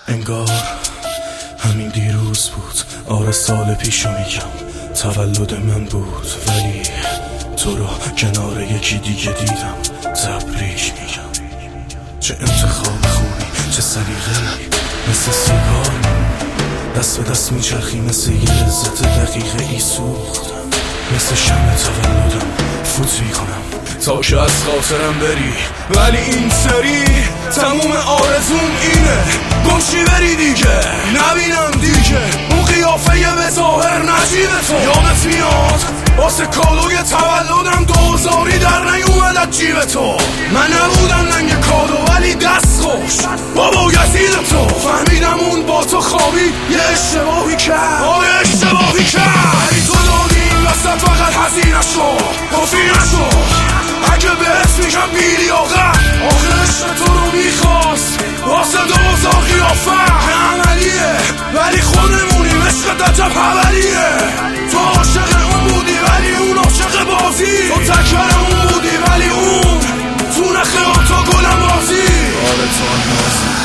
انگار همین دیروز بود، آره سال پیشو میگم، تولد من بود، ولی تو رو کنار یکی دیگه دیدم. تبریک میگم. چه انتخاب خوبی، چه سلیقه‌ای، مثل سیگار دست به دست میچرخی، مثل یه لذت دقیقه ای سوختم، مثل شمع تولدم فوت میکنم تا که از خاطرم بری. ولی این سری تموم آرزوم اینه گمشی بری دیگه، نبینم دیگه اون قیافه به ظاهر نجیب تو. یادت میاد واسه کادوی تولدم دوزاری در نیومد از جیب تو. من نبودم ننگ کادو ولی دست خوش بابا یزید تو. فهمیدم اون با تو خوابی یه اشتباهی کرد، یه اشتباهی کرد. ولی تو دادی این وسط فقط هزینه شو، کافی نشو. اگه بهت میگم بیلی آقا عشق تو رو میخواست واسه دوزار قیافه عملیه، ولی خودمونیم عشق عجب خبریه. تو عاشق اون بودی ولی اون عاشق بازی، تو تکر اون بودی ولی اون تو نخه تو گلم بازی. آره تو نازی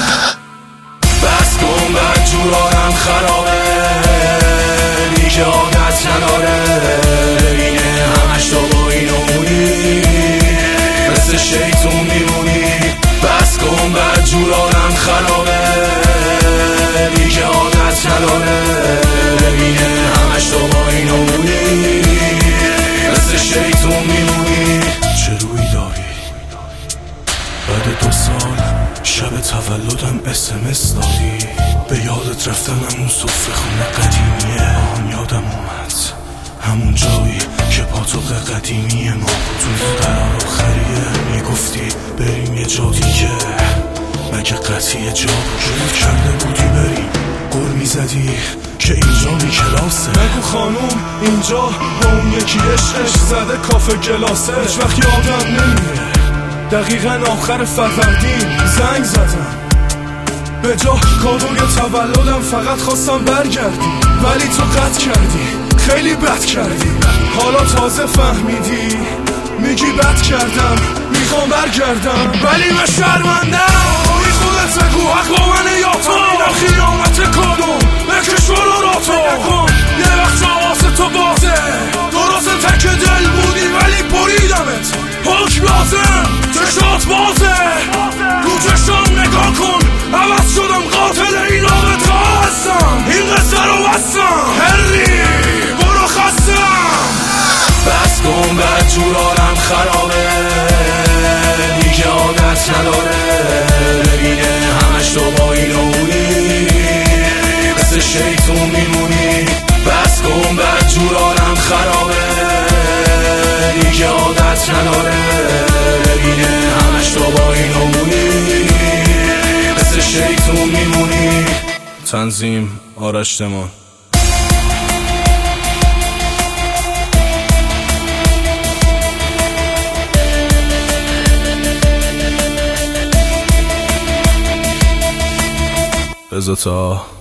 بس کن بد جورانم خرابه دیگه عادت نداره. ببینه همش تو با اینو مونی مثل شیطون میمونی. بس کن بد جورانم خرابه دیگه عادت نداره. ببینه همش تو با اینو مونی مثل شیطون میمونی. چه روی داری بعد 2 سال شب تولدم SMS دادی، به یادت رفتم همون سفره خونه قدیمیه. آن یادم اومد همون جایی که پاتوق قدیمی ما تو قرار آخریه. میگفتی بریم یه جا دیگه، مگه قطعی جا بود کرده بودی بریم. گل میزدی که اینجا بی کلاسه. نگو خانوم اینجا با اون یکی عشقش زده کافه گلاسه. هیچ وقت یادم نمیره دقیقا آخر فروردین زنگ زدم به جا کادوی تولدم، فقط خواستم برگردی ولی تو قطع کردی، خیلی بد کردی. حالا تازه فهمیدی میگی بد کردم میخوام برگردم ولی من شرمندم. بی خودت بگو حق با منه یا تو؟ این خیانت کادو بکش ولو را تو. یه وقت جواسه تو بازه درست تک دل بودی ولی بریدمت حکم لازم. چشات بازه رو چشام نگاه کن، عوض شدم قاتل این رابطه هستم. این قصه رو بستم هری برو خستم. بس کن بد جورانم خرابه دیگه عادت نداره. ببینه همش تو با اینو مونی مثل شیطون میمونی. بس کن بد جورانم خرابه دیگه عادت نداره. ببینه همش تو با اینو مونی مثل شیطون میمونی. تنظیم آرش تمان. بذار تا